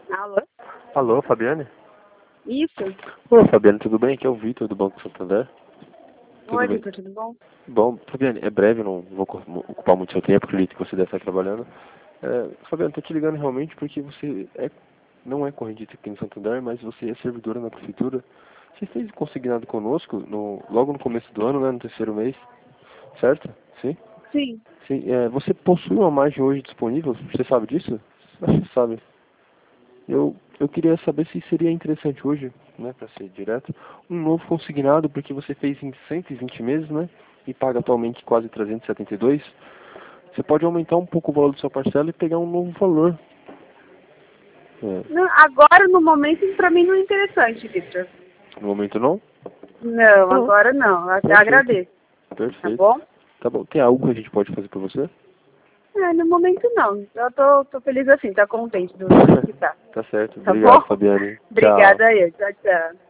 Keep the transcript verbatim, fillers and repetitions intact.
Alô? Alô, Fabiane? Isso? Ô, Fabiane, tudo bem? Aqui é o Vitor do Banco Santander. Tudo Oi, bem? Vitor, tudo bom? Bom, Fabiane, é breve, não vou co- ocupar muito seu tempo, acredito que você deve estar trabalhando. É, Fabiane, tô te ligando realmente porque você é, não é correntista aqui no Santander, mas você é servidora na prefeitura. Você fez consignado conosco no, logo no começo do ano, né, no terceiro mês, certo? Sim? Sim. Sim, é, você possui uma margem hoje disponível? Você sabe disso? Acho que você sabe. Eu, eu queria saber se seria interessante hoje, né, para ser direto, um novo consignado, porque você fez em cento e vinte meses, né, e paga atualmente quase trezentos e setenta e dois. Você pode aumentar um pouco o valor da sua parcela e pegar um novo valor. É, Não, agora, no momento, pra mim não é interessante, Vitor. no momento não? Não, Não. agora não. Eu até Perfeito. agradeço. Tá Perfeito. bom? Tá bom. Tem algo que a gente pode fazer por você? É, no momento não. Eu tô, tô feliz assim, tá contente do jeito que tá. Tá certo. Tá Obrigado, bom? Fabiane. Tchau. Obrigada aí. Tchau, tchau.